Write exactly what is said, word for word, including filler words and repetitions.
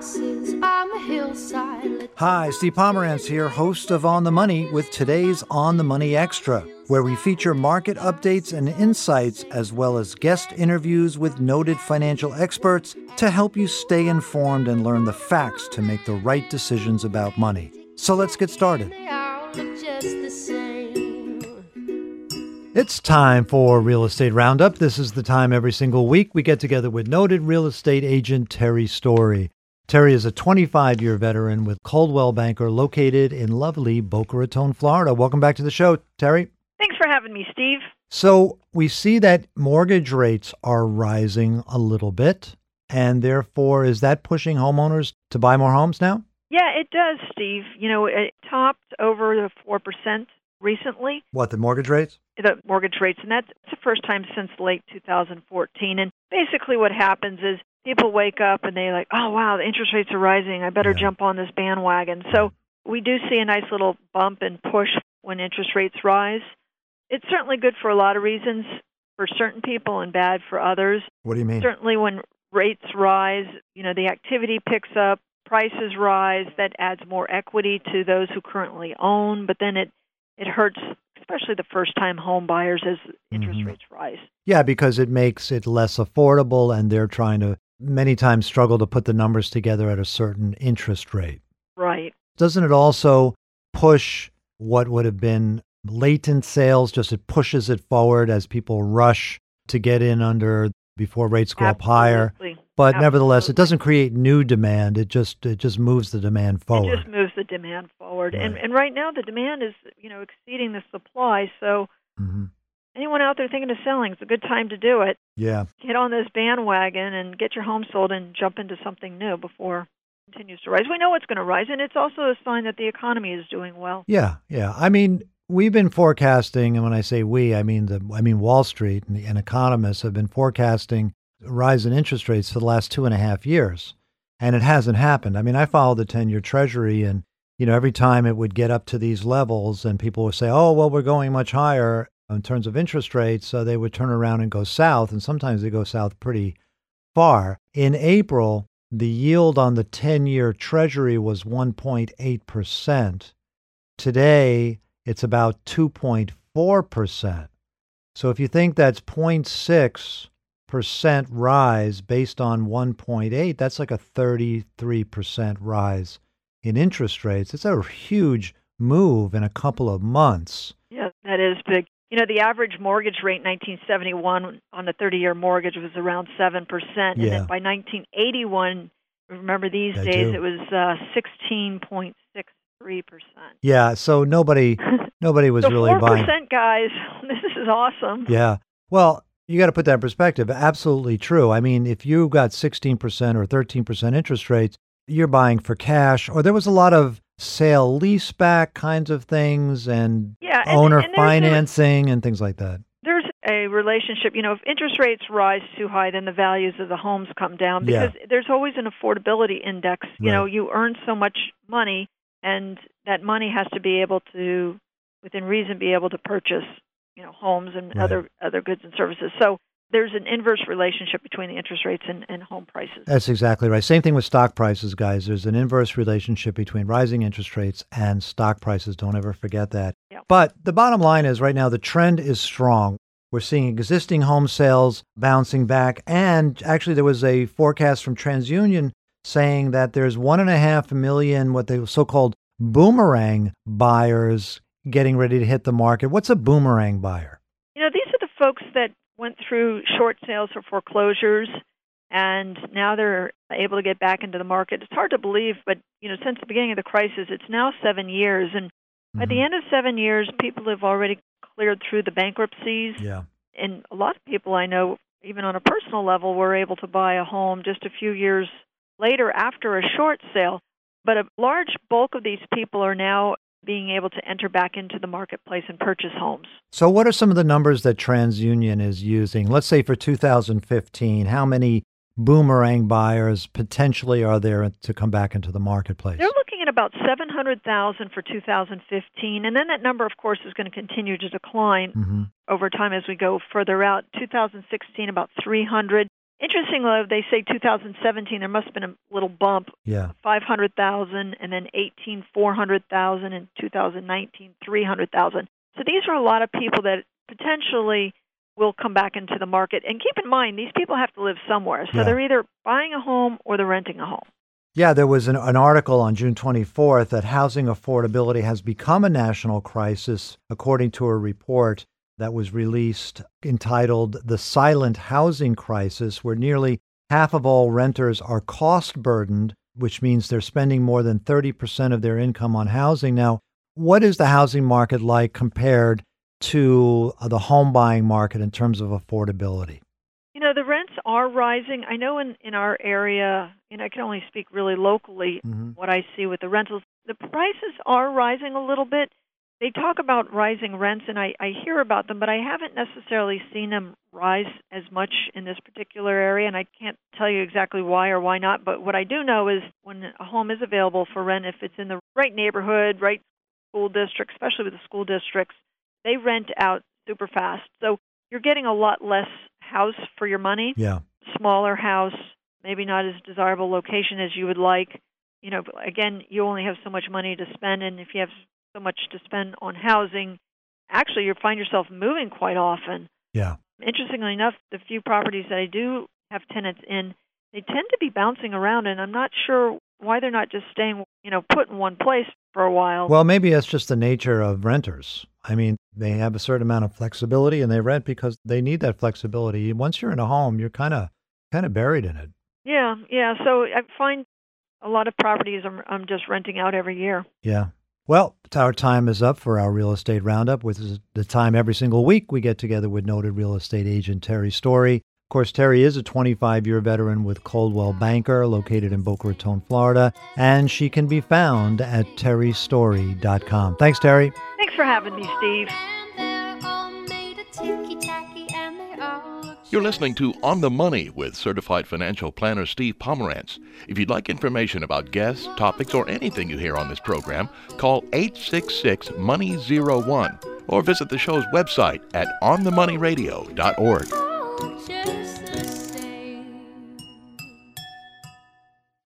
boxes, I'm a hillside. Hi, Steve Pomerantz here, host of On the Money with today's On the Money Extra, where we feature market updates and insights as well as guest interviews with noted financial experts to help you stay informed and learn the facts to make the right decisions about money. So let's get started. They all look just the same. It's time for Real Estate Roundup. This is the time every single week we get together with noted real estate agent Terry Story. Terry is a twenty-five-year veteran with Coldwell Banker located in lovely Boca Raton, Florida. Welcome back to the show, Terry. Thanks for having me, Steve. So we see that mortgage rates are rising a little bit, and therefore is that pushing homeowners to buy more homes now? Yeah, it does, Steve. You know, it topped over the four percent recently, What, the mortgage rates? the mortgage rates, and that's the first time since late two thousand fourteen. And basically what happens is people wake up and they're like, oh, wow, the interest rates are rising. I better Yeah. jump on this bandwagon. So we do see a nice little bump and push when interest rates rise. It's certainly good for a lot of reasons, for certain people and bad for others. What do you mean? Certainly when rates rise, you know, the activity picks up, prices rise, that adds more equity to those who currently own, but then it, it hurts especially the first-time home buyers as interest Mhm. rates rise. Yeah, because it makes it less affordable, and they're trying to many times struggle to put the numbers together at a certain interest rate. Right. Doesn't it also push what would have been latent sales? Just it pushes it forward as people rush to get in under before rates go up higher. Absolutely. But nevertheless, it Absolutely. doesn't create new demand. It just it just moves the demand forward. It just moves the demand forward. And Right. and right now the demand is, you know, exceeding the supply. So hmm anyone out there thinking of selling, it's a good time to do it. Yeah. Get on this bandwagon and get your home sold and jump into something new before it continues to rise. We know it's going to rise, and it's also a sign that the economy is doing well. Yeah, yeah. I mean, we've been forecasting, and when I say we, I mean the I mean Wall Street and, and economists have been forecasting a rise in interest rates for the last two and a half years, and it hasn't happened. I mean, I followed the ten-year Treasury, and you know, every time it would get up to these levels, and people would say, "Oh, well, we're going much higher in terms of interest rates," so they would turn around and go south, and sometimes they go south pretty far. In April, the yield on the ten-year Treasury was one point eight percent. Today, it's about two point four percent. So if you think that's zero point six percent rise based on one point eight, that's like a thirty-three percent rise in interest rates. It's a huge move in a couple of months. Yeah, that is big. You know, the average mortgage rate in nineteen seventy-one on the thirty-year mortgage was around seven percent. And Yeah. then by nineteen eighty-one, remember these I days, do. it was uh, sixteen point six three percent. Yeah, so nobody nobody was So really four buying. percent, guys, this is awesome. Yeah. Well, you got to put that in perspective. Absolutely true. I mean, if you got sixteen percent or thirteen percent interest rates, you're buying for cash, or there was a lot of sale leaseback kinds of things and Yeah, and- owner and there's a- financing and things like that. There's a relationship, you know, if interest rates rise too high, then the values of the homes come down Yeah. because there's always an affordability index. You know, Right. you earn so much money, and that money has to be able to, within reason, be able to purchase, you know, homes and Right. other other goods and services. So there's an inverse relationship between the interest rates and, and home prices. That's exactly right. Same thing with stock prices, guys. There's an inverse relationship between rising interest rates and stock prices. Don't ever forget that. Yep. But the bottom line is right now the trend is strong. We're seeing existing home sales bouncing back. And actually, there was a forecast from TransUnion saying that there's one and a half million, what they so-called boomerang buyers getting ready to hit the market. What's a boomerang buyer? You know, these are the folks that went through short sales or foreclosures, and now they're able to get back into the market. It's hard to believe, but, you know, since the beginning of the crisis, it's now seven years. And by the Mhm. end of seven years, people have already cleared through the bankruptcies. Yeah. And a lot of people I know, even on a personal level, were able to buy a home just a few years later after a short sale. But a large bulk of these people are now being able to enter back into the marketplace and purchase homes. So what are some of the numbers that TransUnion is using? Let's say for two thousand fifteen, how many boomerang buyers potentially are there to come back into the marketplace? They're looking at about seven hundred thousand for two thousand fifteen, and then that number, of course, is going to continue to decline hmm over time as we go further out. two thousand sixteen, about three hundred. Interestingly, they say two thousand seventeen, there must have been a little bump, Yeah. five hundred thousand, and then eighteen, four hundred thousand, and two thousand nineteen, three hundred thousand. So these are a lot of people that potentially will come back into the market. And keep in mind, these people have to live somewhere. So Yeah. they're either buying a home or they're renting a home. Yeah, there was an, an article on June twenty-fourth that housing affordability has become a national crisis, according to a report that was released entitled The Silent Housing Crisis, where nearly half of all renters are cost burdened, which means they're spending more than thirty percent of their income on housing. Now, what is the housing market like compared to uh, the home buying market in terms of affordability? You know, the rents are rising. I know in, in our area, and I can only speak really locally, Mm-hmm. what I see with the rentals, the prices are rising a little bit. They talk about rising rents, and I, I hear about them, but I haven't necessarily seen them rise as much in this particular area, and I can't tell you exactly why or why not. But what I do know is when a home is available for rent, if it's in the right neighborhood, right school district, especially with the school districts, they rent out super fast. So you're getting a lot less house for your money, Yeah. smaller house, maybe not as desirable location as you would like. You know, again, you only have so much money to spend, and if you have so much to spend on housing, actually you find yourself moving quite often. Yeah. Interestingly enough, the few properties that I do have tenants in, they tend to be bouncing around, and I'm not sure why they're not just staying, you know, put in one place for a while. Well, maybe that's just the nature of renters. I mean, they have a certain amount of flexibility and they rent because they need that flexibility. Once you're in a home, you're kind of kind of buried in it. Yeah, yeah. So I find a lot of properties I'm, I'm just renting out every year. Yeah. Well, our time is up for our real estate roundup, which is the time every single week we get together with noted real estate agent Terry Story. Of course, Terry is a twenty-five-year veteran with Coldwell Banker, located in Boca Raton, Florida, and she can be found at terry story dot com. Thanks, Terry. Thanks for having me, Steve. You're listening to On the Money with certified financial planner Steve Pomerantz. If you'd like information about guests, topics, or anything you hear on this program, call eight six six, money zero one or visit the show's website at on the money radio dot org.